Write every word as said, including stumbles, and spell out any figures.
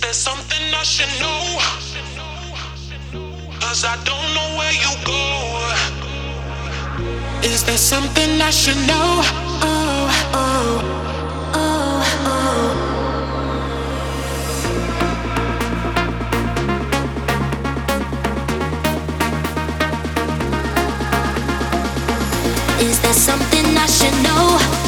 there something I should know? Cause I don't know where you go. Is there something I should know? Oh, oh, oh, oh. Is there something I should know?